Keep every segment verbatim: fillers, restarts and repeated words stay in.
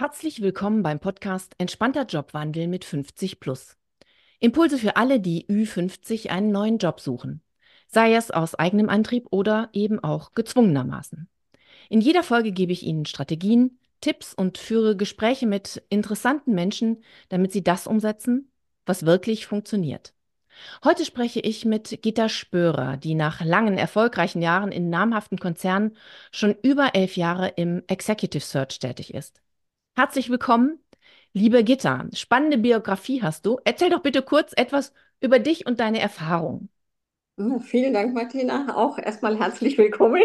Herzlich willkommen beim Podcast Entspannter Jobwandel mit fünfzig plus. Impulse für alle, die Ü fünfzig einen neuen Job suchen. Sei es aus eigenem Antrieb oder eben auch gezwungenermaßen. In jeder Folge gebe ich Ihnen Strategien, Tipps und führe Gespräche mit interessanten Menschen, damit Sie das umsetzen, was wirklich funktioniert. Heute spreche ich mit Gitta Spörer, die nach langen, erfolgreichen Jahren in namhaften Konzernen schon über elf Jahre im Executive Search tätig ist. Herzlich willkommen, liebe Gitta. Spannende Biografie hast du. Erzähl doch bitte kurz etwas über dich und deine Erfahrungen. Ja, vielen Dank, Martina. Auch erstmal herzlich willkommen.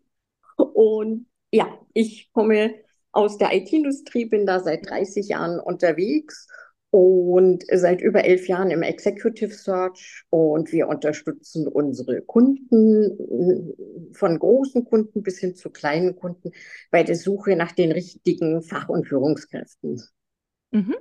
Und ja, ich komme aus der I T-Industrie, bin da seit dreißig Jahren unterwegs und seit über elf Jahren im Executive Search. Und wir unterstützen unsere Kunden, von großen Kunden bis hin zu kleinen Kunden, bei der Suche nach den richtigen Fach- und Führungskräften. Mhm.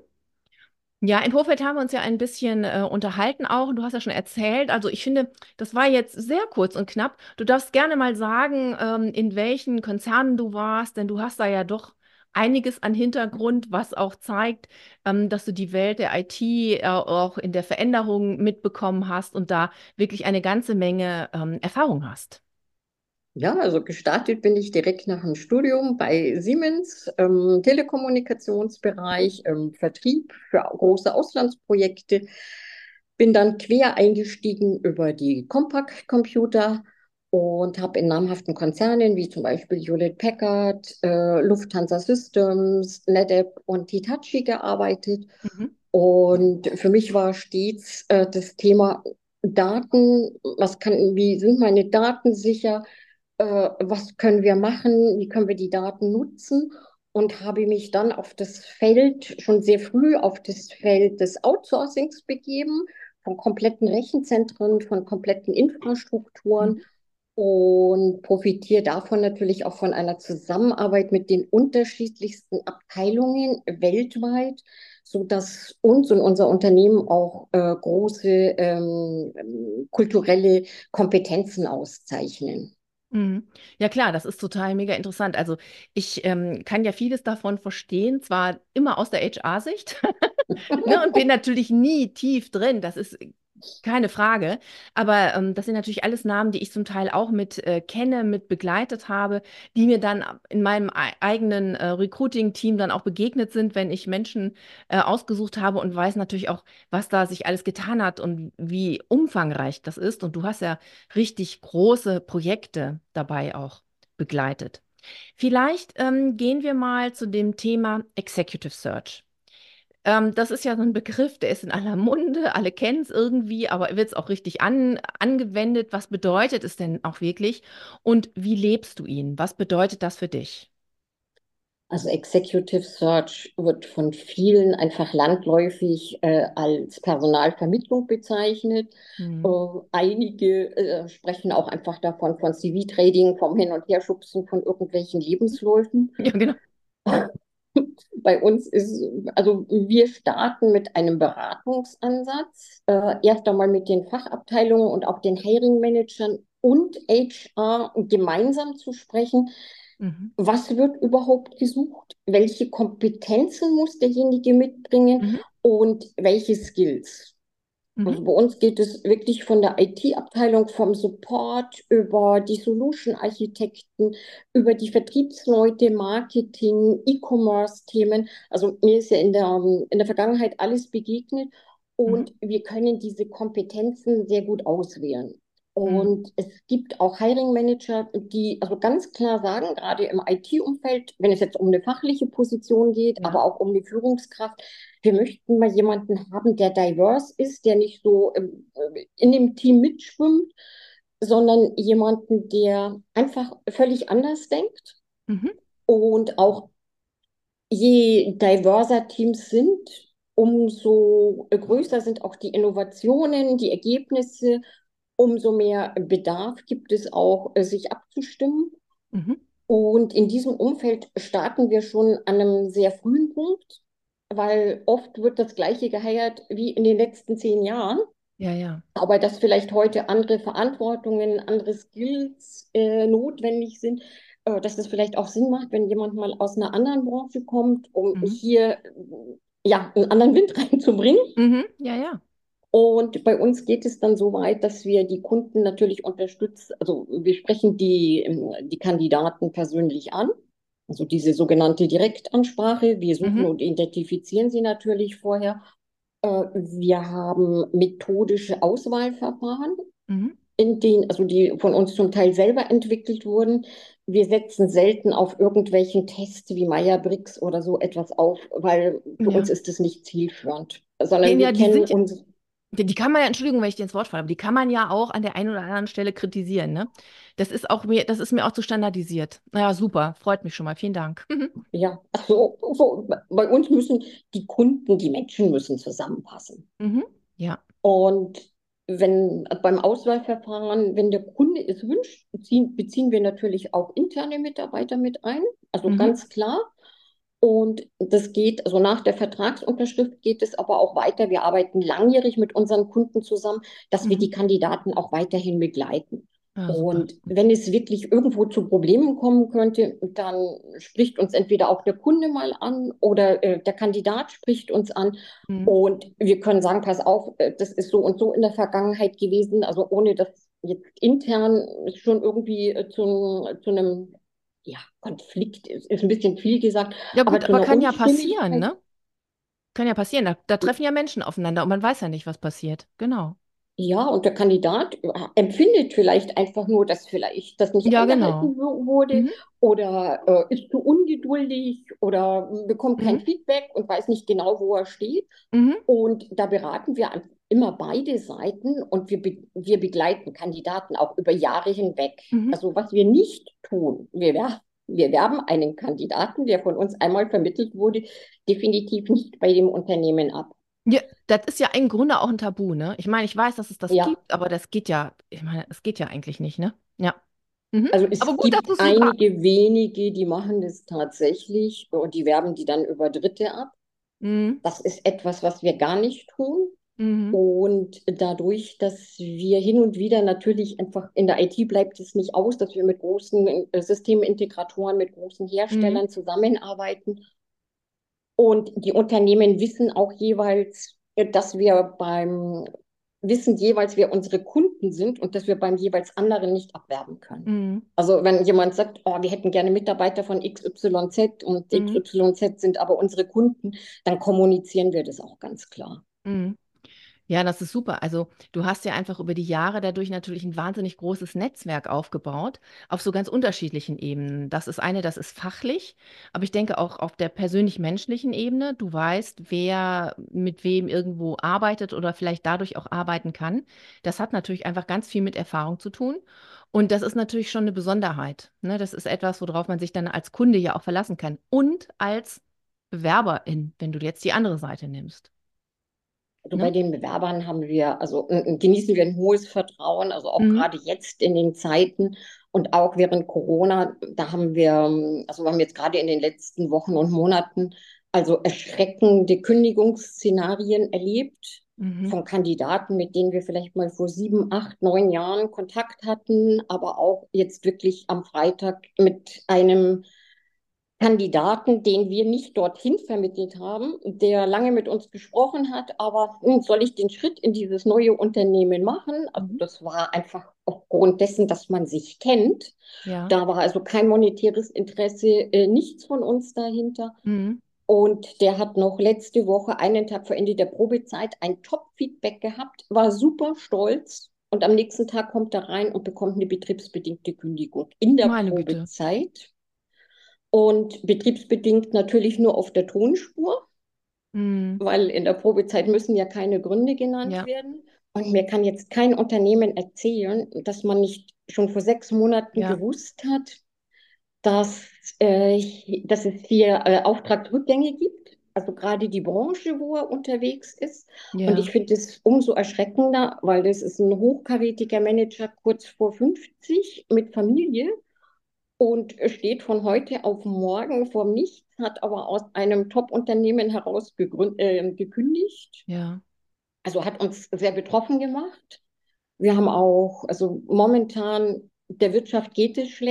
Ja, im Vorfeld haben wir uns ja ein bisschen äh, unterhalten auch. Und du hast ja schon erzählt. Also ich finde, das war jetzt sehr kurz und knapp. Du darfst gerne mal sagen, ähm, in welchen Konzernen du warst, denn du hast da ja doch einiges an Hintergrund, was auch zeigt, ähm, dass du die Welt der I T äh, auch in der Veränderung mitbekommen hast und da wirklich eine ganze Menge ähm, Erfahrung hast. Ja, also gestartet bin ich direkt nach dem Studium bei Siemens, im Telekommunikationsbereich, im Vertrieb für große Auslandsprojekte. Bin dann quer eingestiegen über die Compaq Computer und habe in namhaften Konzernen wie zum Beispiel Hewlett Packard, äh, Lufthansa Systems, NetApp und Hitachi gearbeitet. Mhm. Und für mich war stets äh, das Thema Daten, was kann, wie sind meine Daten sicher? Äh, was können wir machen, wie können wir die Daten nutzen und habe mich dann auf das Feld, schon sehr früh auf das Feld des Outsourcings begeben, von kompletten Rechenzentren, von kompletten Infrastrukturen Mhm. und profitiere davon natürlich auch von einer Zusammenarbeit mit den unterschiedlichsten Abteilungen weltweit, sodass uns und unser Unternehmen auch äh, große ähm, kulturelle Kompetenzen auszeichnen. Mhm. Ja klar, das ist total mega interessant. Also ich ähm, kann ja vieles davon verstehen, zwar immer aus der H R-Sicht, ne, und bin natürlich nie tief drin, das ist keine Frage, aber ähm, das sind natürlich alles Namen, die ich zum Teil auch mit äh, kenne, mit begleitet habe, die mir dann in meinem ei- eigenen äh, Recruiting-Team dann auch begegnet sind, wenn ich Menschen äh, ausgesucht habe und weiß natürlich auch, was da sich alles getan hat und wie umfangreich das ist. Und du hast ja richtig große Projekte dabei auch begleitet. Vielleicht ähm, gehen wir mal zu dem Thema Executive Search. Ähm, das ist ja so ein Begriff, der ist in aller Munde, alle kennen es irgendwie, aber wird es auch richtig an, angewendet? Was bedeutet es denn auch wirklich? Und wie lebst du ihn? Was bedeutet das für dich? Also Executive Search wird von vielen einfach landläufig äh, als Personalvermittlung bezeichnet. Äh, Hm. einige äh, sprechen auch einfach davon von C V-Trading, vom Hin- und Herschubsen von irgendwelchen Lebensläufen. Ja, genau. Bei uns ist, also wir starten mit einem Beratungsansatz, äh, erst einmal mit den Fachabteilungen und auch den Hiring Managern und H R gemeinsam zu sprechen. Mhm. Was wird überhaupt gesucht? Welche Kompetenzen muss derjenige mitbringen Mhm. und welche Skills? Mhm. Also bei uns geht es wirklich von der I T-Abteilung, vom Support über die Solution-Architekten, über die Vertriebsleute, Marketing, E-Commerce-Themen. Also mir ist ja in der, in der Vergangenheit alles begegnet Mhm. und wir können diese Kompetenzen sehr gut auswählen. Mhm. Und es gibt auch Hiring Manager, die also ganz klar sagen, gerade im I T-Umfeld, wenn es jetzt um eine fachliche Position geht, Ja. aber auch um die Führungskraft, wir möchten mal jemanden haben, der diverse ist, der nicht so ähm, äh, in dem Team mitschwimmt, sondern jemanden, der einfach völlig anders denkt. Mhm. Und auch je diverser Teams sind, umso größer sind auch die Innovationen, die Ergebnisse, umso mehr Bedarf gibt es auch, äh, sich abzustimmen. Mhm. Und in diesem Umfeld starten wir schon an einem sehr frühen Punkt, weil oft wird das Gleiche geheiert wie in den letzten zehn Jahren, Ja, ja. aber dass vielleicht heute andere Verantwortungen, andere Skills äh, notwendig sind, äh, dass es vielleicht auch Sinn macht, wenn jemand mal aus einer anderen Branche kommt, um Mhm. hier äh, ja, einen anderen Wind reinzubringen. Mhm. Ja, ja. Und bei uns geht es dann so weit, dass wir die Kunden natürlich unterstützen. Also wir sprechen die, ähm, die Kandidaten persönlich an. Also diese sogenannte Direktansprache. Wir suchen Mhm. und identifizieren sie natürlich vorher. Äh, Wir haben methodische Auswahlverfahren, Mhm. in denen, also die von uns zum Teil selber entwickelt wurden. Wir setzen selten auf irgendwelchen Tests wie Meyer-Briggs oder so etwas auf, weil für uns Ja. ist es nicht zielführend, sondern Den, wir ja, die kennen sind, uns. Die die kann man ja, Entschuldigung, wenn ich dir ins Wort falle, aber die kann man ja auch an der einen oder anderen Stelle kritisieren, ne? Das ist auch mir, das ist mir auch zu standardisiert. Naja, super, freut mich schon mal. Vielen Dank. Ja, also so, bei uns müssen die Kunden, die Menschen müssen zusammenpassen. Mhm. Ja. Und wenn beim Auswahlverfahren, wenn der Kunde es wünscht, beziehen, beziehen wir natürlich auch interne Mitarbeiter mit ein, also Mhm. ganz klar. Und das geht, also nach der Vertragsunterschrift geht es aber auch weiter. Wir arbeiten langjährig mit unseren Kunden zusammen, dass wir Mhm. die Kandidaten auch weiterhin begleiten. Ja, super. Und wenn es wirklich irgendwo zu Problemen kommen könnte, dann spricht uns entweder auch der Kunde mal an oder äh, der Kandidat spricht uns an. Mhm. Und wir können sagen, pass auf, äh, das ist so und so in der Vergangenheit gewesen, also ohne dass jetzt intern schon irgendwie äh, zu, zu einem ja, Konflikt ist, ist ein bisschen viel gesagt, Ja aber gut, zu aber einer kann ja passieren, Unstimmigkeit. ne? Kann ja passieren. Da, da treffen ja Menschen aufeinander und man weiß ja nicht, was passiert. Genau. Ja, und der Kandidat äh, empfindet vielleicht einfach nur, dass vielleicht das nicht Ja, genau. eingehalten wo- wurde Mhm. oder äh, ist zu ungeduldig oder äh, bekommt kein Mhm. Feedback und weiß nicht genau, wo er steht. Mhm. Und da beraten wir an- immer beide Seiten und wir, be wir begleiten Kandidaten auch über Jahre hinweg. Mhm. Also was wir nicht tun, wir, wer wir werben einen Kandidaten, der von uns einmal vermittelt wurde, definitiv nicht bei dem Unternehmen ab. Ja, das ist ja im Grunde auch ein Tabu, ne? Ich meine, ich weiß, dass es das Ja, gibt, aber das geht ja, ich meine, es geht ja eigentlich nicht, ne? Ja. Mhm. also Aber es gut, dass gibt du es so sagst. einige wenige, die machen das tatsächlich und die werben die dann über Dritte ab. Mhm. Das ist etwas, was wir gar nicht tun. Mhm. Und dadurch, dass wir hin und wieder natürlich einfach in der I T bleibt es nicht aus, dass wir mit großen äh, Systemintegratoren, mit großen Mhm. Herstellern zusammenarbeiten. Und die Unternehmen wissen auch jeweils, äh, dass wir beim, wissen jeweils, wer unsere Kunden sind und dass wir beim jeweils anderen nicht abwerben können. Mhm. Also wenn jemand sagt, oh, wir hätten gerne Mitarbeiter von X Y Z und Mhm. X Y Z sind aber unsere Kunden, dann kommunizieren wir das auch ganz klar. Mhm. Ja, das ist super. Also du hast ja einfach über die Jahre dadurch natürlich ein wahnsinnig großes Netzwerk aufgebaut, auf so ganz unterschiedlichen Ebenen. Das ist eine, das ist fachlich, aber ich denke auch auf der persönlich-menschlichen Ebene. Du weißt, wer mit wem irgendwo arbeitet oder vielleicht dadurch auch arbeiten kann. Das hat natürlich einfach ganz viel mit Erfahrung zu tun. Und das ist natürlich schon eine Besonderheit. Ne? Das ist etwas, worauf man sich dann als Kunde ja auch verlassen kann. Und als Bewerberin, wenn du jetzt die andere Seite nimmst. Also bei Ne? den Bewerbern haben wir, also äh, genießen wir ein hohes Vertrauen, also auch Mhm. gerade jetzt in den Zeiten und auch während Corona, da haben wir, ähm, also wir haben jetzt gerade in den letzten Wochen und Monaten also erschreckende Kündigungsszenarien erlebt Mhm. von Kandidaten, mit denen wir vielleicht mal vor sieben, acht, neun Jahren Kontakt hatten, aber auch jetzt wirklich am Freitag mit einem Kandidaten, den wir nicht dorthin vermittelt haben, der lange mit uns gesprochen hat, aber hm, soll ich den Schritt in dieses neue Unternehmen machen? Also Mhm. das war einfach aufgrund dessen, dass man sich kennt. Ja. Da war also kein monetäres Interesse, äh, nichts von uns dahinter. Mhm. Und der hat noch letzte Woche, einen Tag vor Ende der Probezeit, ein Top-Feedback gehabt, war super stolz. Und am nächsten Tag kommt er rein und bekommt eine betriebsbedingte Kündigung in der Meine Güte. Probezeit. Und betriebsbedingt natürlich nur auf der Tonspur, Mhm. weil in der Probezeit müssen ja keine Gründe genannt Ja, werden. Und mir kann jetzt kein Unternehmen erzählen, dass man nicht schon vor sechs Monaten ja, gewusst hat, dass, äh, dass es hier äh, Auftragsrückgänge gibt. Also gerade die Branche, wo er unterwegs ist. Und ich ja. finde es umso erschreckender, weil das ist ein hochkarätiger Manager kurz vor fünfzig mit Familie und steht von heute auf morgen vorm Nichts, hat aber aus einem Top-Unternehmen heraus gegründ, äh, gekündigt. Ja. Also hat uns sehr betroffen gemacht. Wir haben auch, also momentan der Wirtschaft geht es schlecht.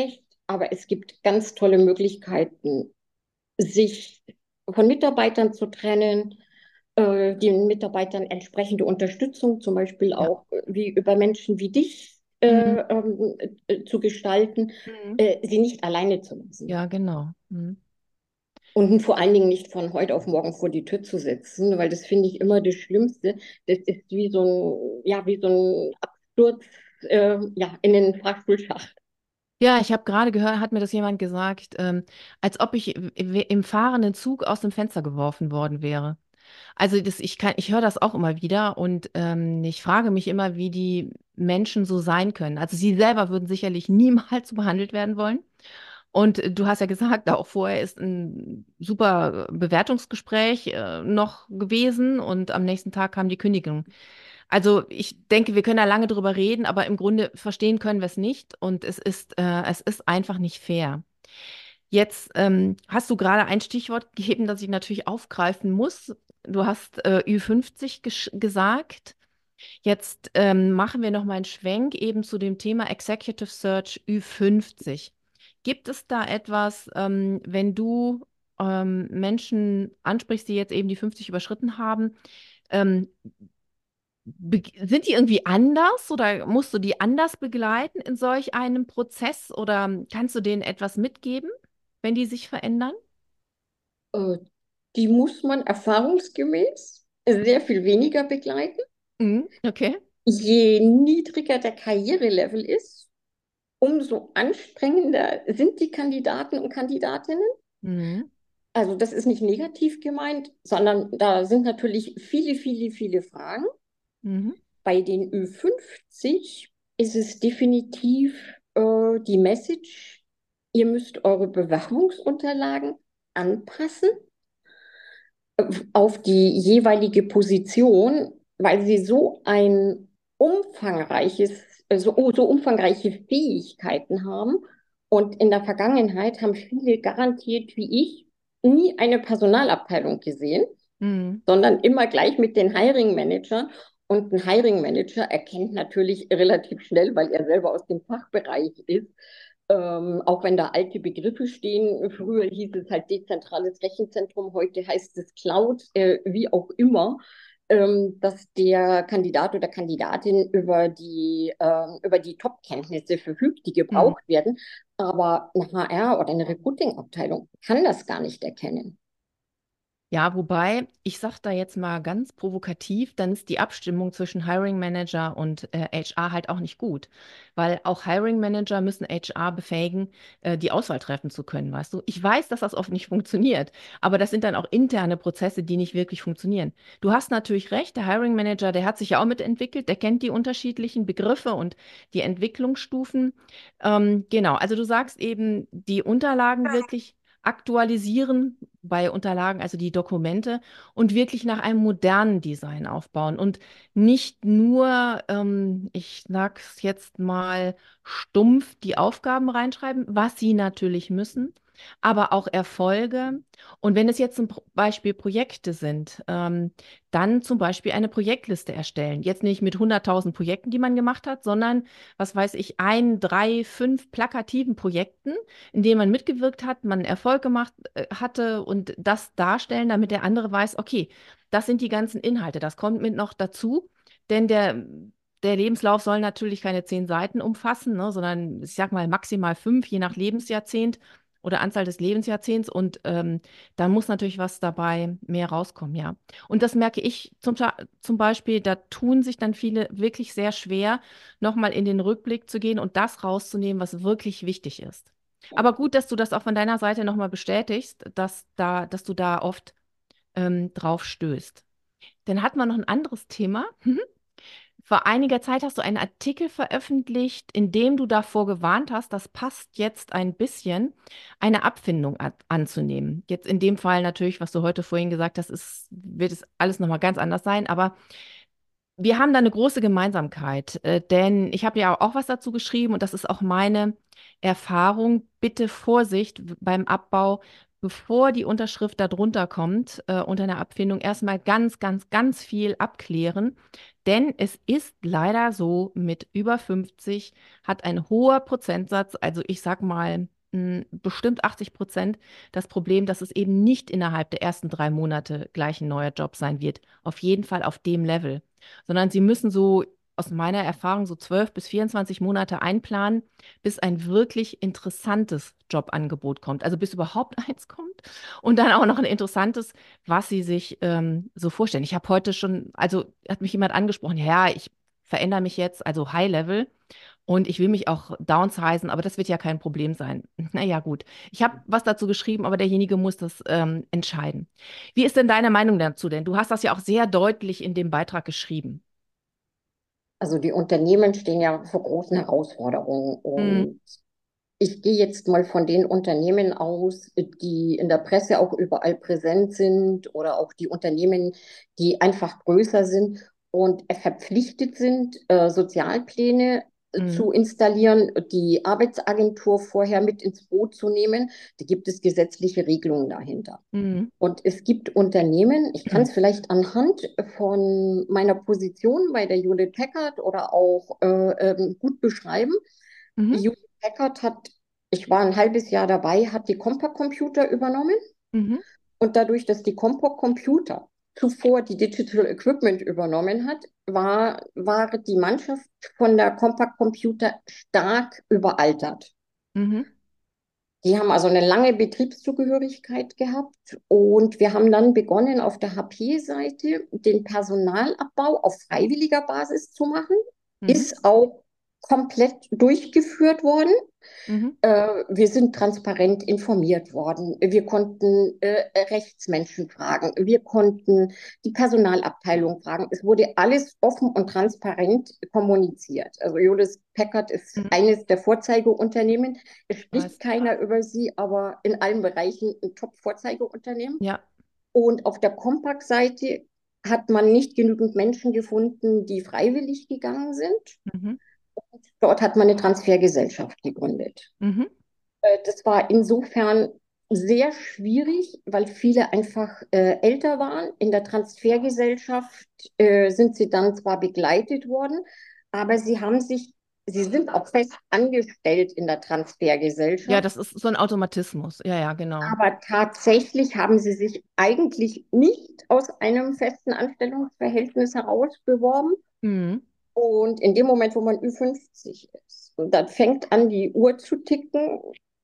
aber es gibt ganz tolle Möglichkeiten, sich von Mitarbeitern zu trennen, äh, den Mitarbeitern entsprechende Unterstützung, zum Beispiel Ja. auch äh, wie über Menschen wie dich äh, Mhm. ähm, äh, zu gestalten, Mhm. äh, sie nicht alleine zu lassen. Ja, genau. Mhm. Und vor allen Dingen nicht von heute auf morgen vor die Tür zu setzen, weil das finde ich immer das Schlimmste. Das ist wie so ein, ja, wie so ein Absturz äh, ja, in den Fahrstuhlschacht. Ja, ich habe gerade gehört, hat mir das jemand gesagt, ähm, als ob ich w- im fahrenden Zug aus dem Fenster geworfen worden wäre. Also das, ich kann, ich höre das auch immer wieder und ähm, ich frage mich immer, wie die Menschen so sein können. Also sie selber würden sicherlich niemals so behandelt werden wollen. Und äh, du hast ja gesagt, auch vorher ist ein super Bewertungsgespräch äh, noch gewesen und am nächsten Tag kam die Kündigung. Also ich denke, wir können da lange drüber reden, aber im Grunde verstehen können wir es nicht und es ist, äh, es ist einfach nicht fair. Jetzt ähm, hast du gerade ein Stichwort gegeben, das ich natürlich aufgreifen muss. Du hast äh, Ü fünfzig gesch- gesagt. Jetzt ähm, machen wir noch mal einen Schwenk eben zu dem Thema Executive Search Ü fünfzig. Gibt es da etwas, ähm, wenn du ähm, Menschen ansprichst, die jetzt eben die fünfzig überschritten haben, ähm, be- sind die irgendwie anders oder musst du die anders begleiten in solch einem Prozess oder kannst du denen etwas mitgeben, wenn die sich verändern? Äh, Die muss man erfahrungsgemäß sehr viel weniger begleiten. Mhm, okay. Je niedriger der Karrierelevel ist, umso anstrengender sind die Kandidaten und Kandidatinnen. Mhm. Also das ist nicht negativ gemeint, sondern da sind natürlich viele, viele, viele Fragen. Mhm. Bei den Ü fünfzig ist es definitiv äh, die Message, ihr müsst eure Bewerbungsunterlagen anpassen auf die jeweilige Position, weil sie so ein umfangreiches, so, oh, so umfangreiche Fähigkeiten haben. Und in der Vergangenheit haben viele garantiert wie ich nie eine Personalabteilung gesehen, Mhm. sondern immer gleich mit den Hiring Managern. Und ein Hiring Manager erkennt natürlich relativ schnell, weil er selber aus dem Fachbereich ist, ähm, auch wenn da alte Begriffe stehen. Früher hieß es halt dezentrales Rechenzentrum, heute heißt es Cloud, äh, wie auch immer, ähm, dass der Kandidat oder Kandidatin über die, ähm, über die Top-Kenntnisse verfügt, die Mhm. gebraucht werden. Aber eine H R oder eine Recruiting-Abteilung kann das gar nicht erkennen. Ja, wobei, ich sage da jetzt mal ganz provokativ, dann ist die Abstimmung zwischen Hiring Manager und äh, H R halt auch nicht gut. Weil auch Hiring Manager müssen H R befähigen, äh, die Auswahl treffen zu können, weißt du? Ich weiß, dass das oft nicht funktioniert, aber das sind dann auch interne Prozesse, die nicht wirklich funktionieren. Du hast natürlich recht, der Hiring Manager, der hat sich ja auch mitentwickelt, der kennt die unterschiedlichen Begriffe und die Entwicklungsstufen. Ähm, genau, also du sagst eben, die Unterlagen wirklich aktualisieren bei Unterlagen, also die Dokumente, und wirklich nach einem modernen Design aufbauen und nicht nur, ähm, ich sag's jetzt mal, stumpf die Aufgaben reinschreiben, was sie natürlich müssen, aber auch Erfolge. Und wenn es jetzt zum Pro- Beispiel Projekte sind, ähm, dann zum Beispiel eine Projektliste erstellen. Jetzt nicht mit hunderttausend Projekten, die man gemacht hat, sondern, was weiß ich, ein, drei, fünf plakativen Projekten, in denen man mitgewirkt hat, man Erfolg gemacht äh, hatte und das darstellen, damit der andere weiß, okay, das sind die ganzen Inhalte, das kommt mit noch dazu, denn der, der Lebenslauf soll natürlich keine zehn Seiten umfassen, ne, sondern ich sag mal maximal fünf, je nach Lebensjahrzehnt oder Anzahl des Lebensjahrzehnts und ähm, dann muss natürlich was dabei mehr rauskommen, ja. Und das merke ich zum, Ta- zum Beispiel, da tun sich dann viele wirklich sehr schwer, nochmal in den Rückblick zu gehen und das rauszunehmen, was wirklich wichtig ist. Aber gut, dass du das auch von deiner Seite nochmal bestätigst, dass da, dass du da oft ähm, drauf stößt. Dann hatten wir noch ein anderes Thema. Vor einiger Zeit hast du einen Artikel veröffentlicht, in dem du davor gewarnt hast, das passt jetzt ein bisschen, eine Abfindung a- anzunehmen. Jetzt in dem Fall natürlich, was du heute vorhin gesagt hast, ist, wird es alles nochmal ganz anders sein, aber wir haben da eine große Gemeinsamkeit, äh, denn ich habe ja auch was dazu geschrieben und das ist auch meine Erfahrung. Bitte Vorsicht w- beim Abbau, bevor die Unterschrift darunter kommt, äh, unter einer Abfindung, erstmal ganz, ganz, ganz viel abklären. Denn es ist leider so, mit über fünfzig hat ein hoher Prozentsatz, also ich sag mal mh, bestimmt achtzig Prozent das Problem, dass es eben nicht innerhalb der ersten drei Monate gleich ein neuer Job sein wird. Auf jeden Fall auf dem Level. Sondern sie müssen so aus meiner Erfahrung so zwölf bis vierundzwanzig Monate einplanen, bis ein wirklich interessantes Jobangebot kommt. Also bis überhaupt eins kommt und dann auch noch ein interessantes, was sie sich ähm, so vorstellen. Ich habe heute schon, also hat mich jemand angesprochen, ja, ich verändere mich jetzt, also High Level. Und ich will mich auch downsizen, aber das wird ja kein Problem sein. Naja, gut. Ich habe was dazu geschrieben, aber derjenige muss das ähm, entscheiden. Wie ist denn deine Meinung dazu? Denn du hast das ja auch sehr deutlich in dem Beitrag geschrieben. Also die Unternehmen stehen ja vor großen Herausforderungen Mhm. und ich gehe jetzt mal von den Unternehmen aus, die in der Presse auch überall präsent sind oder auch die Unternehmen, die einfach größer sind und verpflichtet sind, äh, Sozialpläne Mhm. zu installieren, die Arbeitsagentur vorher mit ins Boot zu nehmen. Da gibt es gesetzliche Regelungen dahinter. Mhm. Und es gibt Unternehmen, ich kann es vielleicht anhand von meiner Position bei der Hewlett Packard oder auch äh, ähm, gut beschreiben. Mhm. Hewlett Packard hat, ich war ein halbes Jahr dabei, hat die Compaq Computer übernommen Mhm. und dadurch, dass die Compaq Computer zuvor die Digital Equipment übernommen hat, war, war die Mannschaft von der Compaq Computer stark überaltert. Mhm. Die haben also eine lange Betriebszugehörigkeit gehabt und wir haben dann begonnen, auf der H P-Seite den Personalabbau auf freiwilliger Basis zu machen. Mhm. Ist auch komplett durchgeführt worden. Mhm. Äh, wir sind transparent informiert worden. Wir konnten äh, Rechtsmenschen fragen. Wir konnten die Personalabteilung fragen. Es wurde alles offen und transparent kommuniziert. Also Hewlett Packard ist Mhm. eines der Vorzeigeunternehmen. Es Ich spricht weiß. keiner über sie, aber in allen Bereichen ein Top-Vorzeigeunternehmen. Ja. Und auf der Compaq-Seite hat man nicht genügend Menschen gefunden, die freiwillig gegangen sind. Mhm. Dort hat man eine Transfergesellschaft gegründet. Mhm. Äh, Das war insofern sehr schwierig, weil viele einfach äh, älter waren. In der Transfergesellschaft äh, sind sie dann zwar begleitet worden, aber sie haben sich, sie sind auch fest angestellt in der Ja, Transfergesellschaft. das ist so ein Automatismus. Ja, ja, genau. Aber tatsächlich haben sie sich eigentlich nicht aus einem festen Anstellungsverhältnis heraus beworben. Mhm. Und in dem Moment, wo man Ü fünfzig ist, und dann fängt an, die Uhr zu ticken.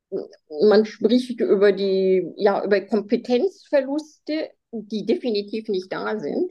Man spricht über die, ja, über Kompetenzverluste, die definitiv nicht da sind,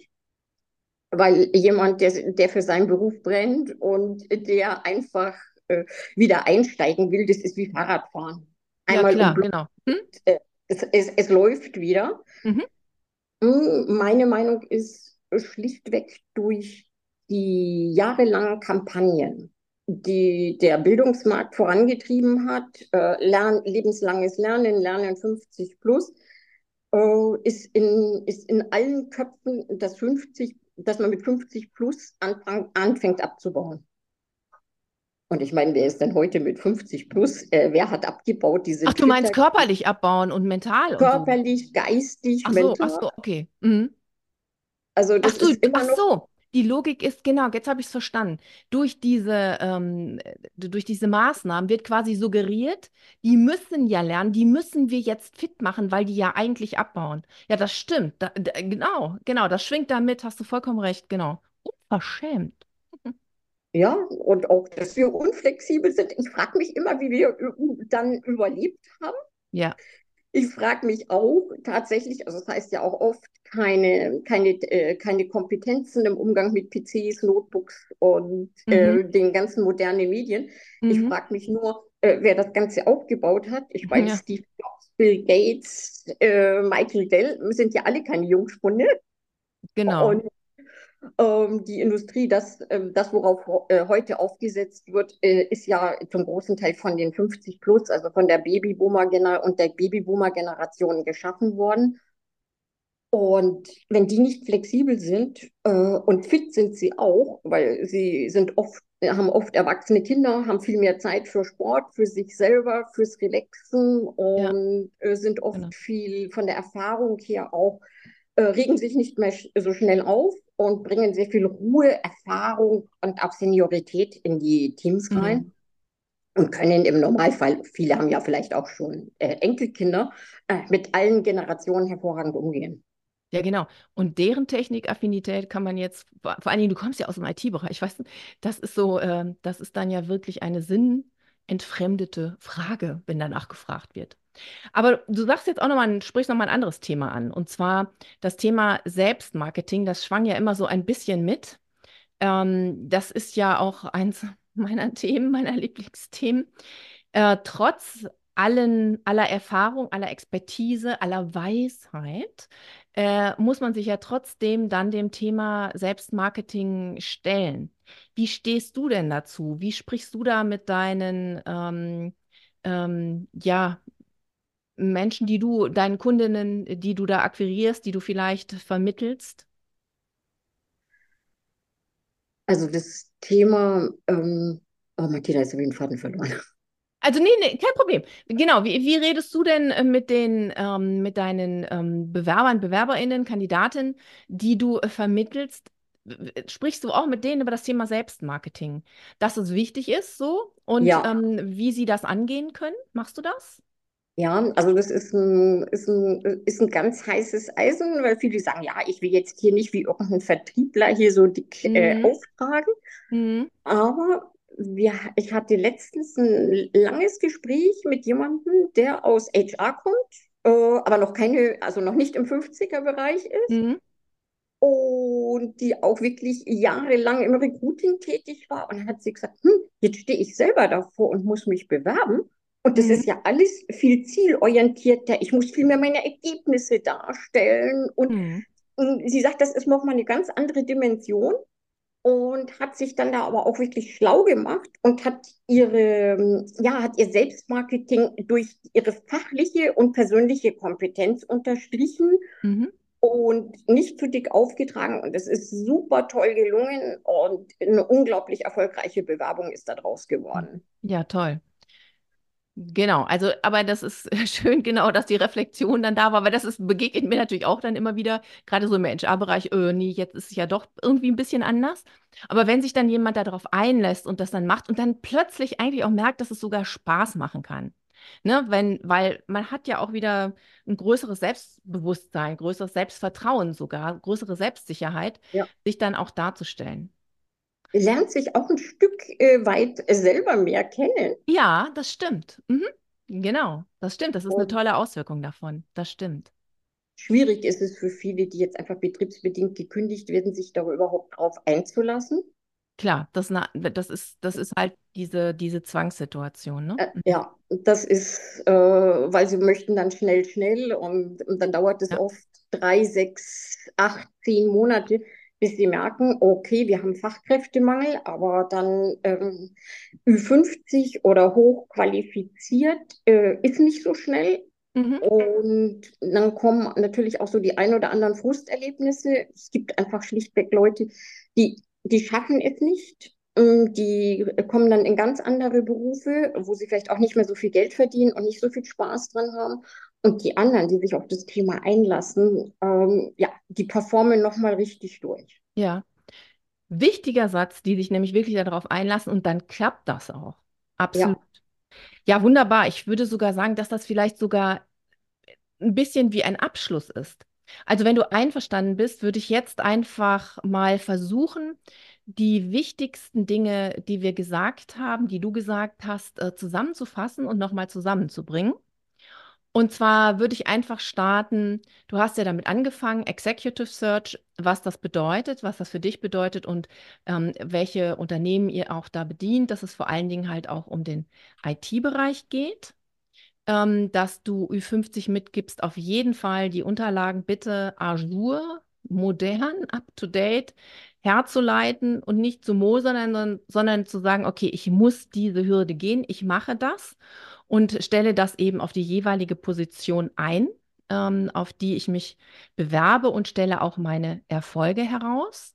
weil jemand, der, der für seinen Beruf brennt und der einfach äh, wieder einsteigen will, das ist wie Fahrradfahren. Ja, Einmal um klar, Block, genau. Mhm. äh, es, es, es läuft wieder. Mhm. Hm, Meine Meinung ist schlichtweg durch die jahrelangen Kampagnen, die der Bildungsmarkt vorangetrieben hat, äh, Lern, lebenslanges Lernen, Lernen fünfzig plus, äh, ist in, ist in allen Köpfen das fünfzig, dass man mit fünfzig plus anfang, anfängt abzubauen. Und ich meine, wer ist denn heute mit fünfzig plus? Äh, wer hat abgebaut? Die Ach, sind du meinst fitter, körperlich abbauen und mental und so. körperlich, geistig, Ach so, ach mental. so, okay. Mhm. Also Ach das so, ist immer ach noch. so. Die Logik ist, genau, jetzt habe ich es verstanden. Durch diese, ähm, äh, durch diese Maßnahmen wird quasi suggeriert, die müssen ja lernen, die müssen wir jetzt fit machen, weil die ja eigentlich abbauen. Ja, das stimmt. Da, da, genau, genau, das schwingt damit, hast du vollkommen recht, genau. Unverschämt. Ja, und auch, dass wir unflexibel sind. Ich frage mich immer, wie wir ü- dann überlebt haben. Ja. Ich frage mich auch tatsächlich, also das heißt ja auch oft, keine, keine, äh, keine Kompetenzen im Umgang mit P Cs, Notebooks und Mhm. äh, den ganzen modernen Medien. Ich Mhm. frage mich nur, äh, wer das Ganze aufgebaut hat. Ich meine, Ja, Steve Jobs, Bill Gates, äh, Michael Dell sind ja alle keine Jungspunde. genau. Und ähm, die Industrie, das, ähm, das worauf äh, heute aufgesetzt wird, äh, ist ja zum großen Teil von den fünfzig plus, also von der Babyboomer und der Babyboomer-Generation geschaffen worden. Und wenn die nicht flexibel sind äh, und fit sind sie auch, weil sie sind oft, haben oft erwachsene Kinder, haben viel mehr Zeit für Sport, für sich selber, fürs Relaxen Ja, und äh, sind oft genau. viel von der Erfahrung her auch, äh, regen sich nicht mehr sch so schnell auf und bringen sehr viel Ruhe, Erfahrung und auch Seniorität in die Teams Mhm. rein. und können im Normalfall, viele haben ja vielleicht auch schon äh, Enkelkinder, äh, mit allen Generationen hervorragend umgehen. Ja, genau. Und deren Technikaffinität kann man jetzt, vor vor allen Dingen, du kommst ja aus dem I T-Bereich, weißt du, das ist so, ähm, das ist dann ja wirklich eine sinnentfremdete Frage, wenn danach gefragt wird. Aber du sagst jetzt auch nochmal, sprichst nochmal ein anderes Thema an. Und zwar das Thema Selbstmarketing, das schwang ja immer so ein bisschen mit. Ähm, das ist ja auch eins meiner Themen, meiner Lieblingsthemen. Äh, trotz allen, aller Erfahrung, aller Expertise, aller Weisheit, äh, muss man sich ja trotzdem dann dem Thema Selbstmarketing stellen. Wie stehst du denn dazu? Wie sprichst du da mit deinen, ähm, ähm, ja, Menschen, die du, deinen Kundinnen, die du da akquirierst, die du vielleicht vermittelst? Also das Thema, ähm, oh, Martina ist auf jeden Faden verloren. Also nee, nee, kein Problem. Genau, wie, wie redest du denn äh, mit den, ähm, mit deinen ähm, Bewerbern, BewerberInnen, Kandidatinnen, die du äh, vermittelst? W- Sprichst du auch mit denen über das Thema Selbstmarketing, dass es wichtig ist so und Ja, ähm, wie sie das angehen können? Machst du das? ja, also das ist ein, ist ein, ist ein ganz heißes Eisen, weil viele sagen, ja, ich will jetzt hier nicht wie irgendein Vertriebler hier so dick äh, Mhm. auftragen. Mhm. Aber wir, ich hatte letztens ein langes Gespräch mit jemandem, der aus H R kommt, äh, aber noch keine, also noch nicht im fünfziger-Bereich ist Mhm. und die auch wirklich jahrelang im Recruiting tätig war. Und dann hat sie gesagt, hm, jetzt stehe ich selber davor und muss mich bewerben. Und das Mhm. ist ja alles viel zielorientierter. Ich muss viel mehr meine Ergebnisse darstellen. Und Mhm. ähm, sie sagt, das ist nochmal eine ganz andere Dimension und hat sich dann da aber auch wirklich schlau gemacht und hat ihre, ja, hat ihr Selbstmarketing durch ihre fachliche und persönliche Kompetenz unterstrichen Mhm. und nicht zu dick aufgetragen. Und es ist super toll gelungen und eine unglaublich erfolgreiche Bewerbung ist daraus Mhm. geworden. Ja, toll. Genau, also, aber das ist schön, genau, dass die Reflexion dann da war, weil das ist, begegnet mir natürlich auch dann immer wieder, gerade so im H R-Bereich, äh, nee, jetzt ist es ja doch irgendwie ein bisschen anders. Aber wenn sich dann jemand darauf einlässt und das dann macht und dann plötzlich eigentlich auch merkt, dass es sogar Spaß machen kann. Ne, wenn, weil man hat ja auch wieder ein größeres Selbstbewusstsein, größeres Selbstvertrauen sogar, größere Selbstsicherheit, Ja. sich dann auch darzustellen. Lernt sich auch ein Stück äh, weit selber mehr kennen. Ja, das stimmt. Mhm. Genau, das stimmt. Das ist eine Und tolle Auswirkung davon. Das stimmt. schwierig ist es für viele, die jetzt einfach betriebsbedingt gekündigt werden, sich da überhaupt drauf einzulassen. Klar, das, na, das ist, das ist halt diese, diese Zwangssituation, ne? Äh, Mhm. ja, das ist, äh, weil sie möchten dann schnell, schnell und, und dann dauert es Ja. oft drei, sechs, acht, zehn Monate, bis sie merken, okay, wir haben Fachkräftemangel, aber dann ähm, Ü fünfzig oder hochqualifiziert äh, ist nicht so schnell. Mhm. Und dann kommen natürlich auch so die ein oder anderen Frusterlebnisse. Es gibt einfach schlichtweg Leute, die, die schaffen es nicht. Ähm, Die kommen dann in ganz andere Berufe, wo sie vielleicht auch nicht mehr so viel Geld verdienen und nicht so viel Spaß dran haben. Und die anderen, die sich auf das Thema einlassen, ähm, ja, die performen nochmal richtig durch. Ja. Wichtiger Satz, die sich nämlich wirklich darauf einlassen und dann klappt das auch. Absolut. Ja, Ja, wunderbar. Ich würde sogar sagen, dass das vielleicht sogar ein bisschen wie ein Abschluss ist. Also wenn du einverstanden bist, würde ich jetzt einfach mal versuchen, die wichtigsten Dinge, die wir gesagt haben, die du gesagt hast, äh, zusammenzufassen und nochmal zusammenzubringen. Und zwar würde ich einfach starten, du hast ja damit angefangen, Executive Search, was das bedeutet, was das für dich bedeutet und ähm, welche Unternehmen ihr auch da bedient, dass es vor allen Dingen halt auch um den I T-Bereich geht, ähm, dass du Ü fünfzig mitgibst, auf jeden Fall die Unterlagen bitte ajour, modern, up-to-date herzuleiten und nicht zu mosern, sondern, sondern zu sagen, okay, ich muss diese Hürde gehen, ich mache das und stelle das eben auf die jeweilige Position ein, ähm, auf die ich mich bewerbe und stelle auch meine Erfolge heraus.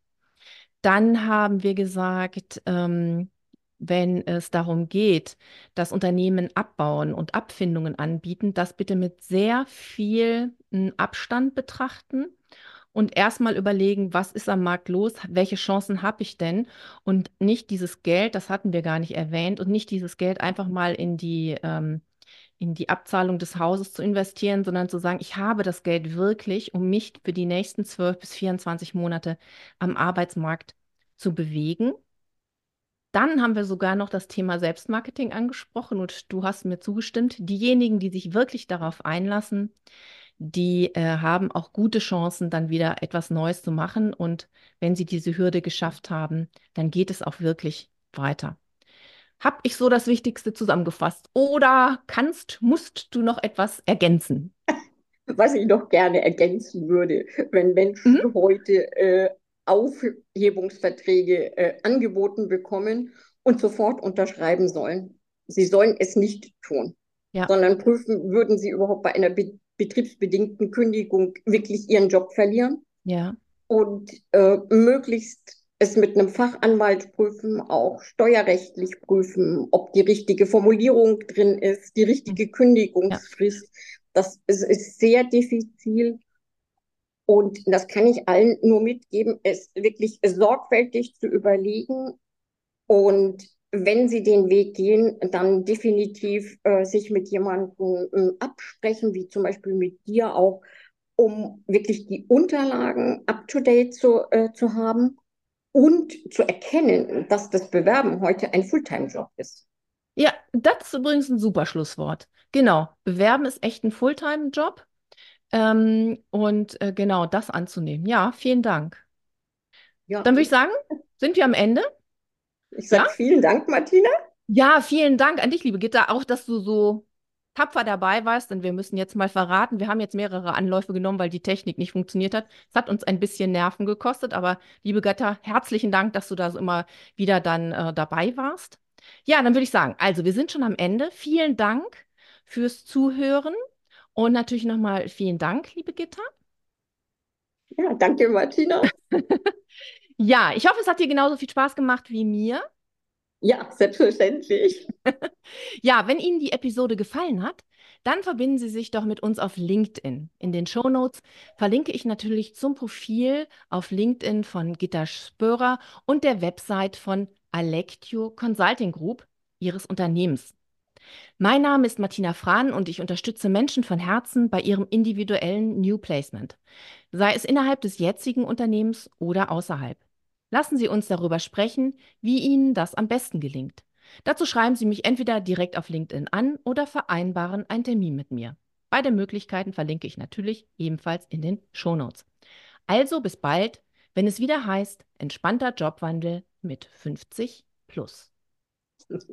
Dann haben wir gesagt, ähm, wenn es darum geht, dass Unternehmen abbauen und Abfindungen anbieten, das bitte mit sehr viel m, Abstand betrachten und erstmal überlegen, was ist am Markt los, welche Chancen habe ich denn und nicht dieses Geld, das hatten wir gar nicht erwähnt, und nicht dieses Geld einfach mal in die, ähm, in die Abzahlung des Hauses zu investieren, sondern zu sagen, ich habe das Geld wirklich, um mich für die nächsten zwölf bis vierundzwanzig Monate am Arbeitsmarkt zu bewegen. Dann haben wir sogar noch das Thema Selbstmarketing angesprochen und du hast mir zugestimmt. Diejenigen, die sich wirklich darauf einlassen, die äh, haben auch gute Chancen, dann wieder etwas Neues zu machen. Und wenn sie diese Hürde geschafft haben, dann geht es auch wirklich weiter. Hab ich so das Wichtigste zusammengefasst? Oder kannst, musst du noch etwas ergänzen? Was ich noch gerne ergänzen würde, wenn Mhm. Menschen heute äh, Aufhebungsverträge äh, angeboten bekommen und sofort unterschreiben sollen. Sie sollen es nicht tun, Ja, sondern prüfen, würden sie überhaupt bei einer be betriebsbedingten Kündigung wirklich ihren Job verlieren ja, und äh, möglichst es mit einem Fachanwalt prüfen, auch steuerrechtlich prüfen, ob die richtige Formulierung drin ist, die hm, richtige ja, Kündigungsfrist. Das ist, ist sehr diffizil und das kann ich allen nur mitgeben, es wirklich sorgfältig zu überlegen und wenn Sie den Weg gehen, dann definitiv äh, sich mit jemandem äh, absprechen, wie zum Beispiel mit dir auch, um wirklich die Unterlagen up-to-date zu, äh, zu haben und zu erkennen, dass das Bewerben heute ein Fulltime-Job ist. ja, das ist übrigens ein super Schlusswort. Genau, Bewerben ist echt ein Fulltime-Job. Ähm, und äh, genau das anzunehmen. Ja, vielen Dank. Ja, Dann würde ich ich, sagen, sind wir am Ende? ich Ja? sage vielen Dank, Martina. Ja, vielen Dank an dich, liebe Gitta, auch, dass du so tapfer dabei warst. Denn wir müssen jetzt mal verraten, wir haben jetzt mehrere Anläufe genommen, weil die Technik nicht funktioniert hat. Es hat uns ein bisschen Nerven gekostet, aber liebe Gitta, herzlichen Dank, dass du da so immer wieder dann äh, dabei warst. Ja, dann würde ich sagen, also wir sind schon am Ende. Vielen Dank fürs Zuhören und natürlich nochmal vielen Dank, liebe Gitta. Ja, danke, Martina. Ja, ich hoffe, es hat dir genauso viel Spaß gemacht wie mir. Ja, selbstverständlich. Ja, wenn Ihnen die Episode gefallen hat, dann verbinden Sie sich doch mit uns auf LinkedIn. In den Shownotes verlinke ich natürlich zum Profil auf LinkedIn von Gitta Spörer und der Website von Alectio Consulting Group, Ihres Unternehmens. Mein Name ist Martina Frahn und ich unterstütze Menschen von Herzen bei ihrem individuellen New Placement, sei es innerhalb des jetzigen Unternehmens oder außerhalb. Lassen Sie uns darüber sprechen, wie Ihnen das am besten gelingt. Dazu schreiben Sie mich entweder direkt auf LinkedIn an oder vereinbaren einen Termin mit mir. Beide Möglichkeiten verlinke ich natürlich ebenfalls in den Shownotes. Also bis bald, wenn es wieder heißt, entspannter Jobwandel mit fünfzig plus.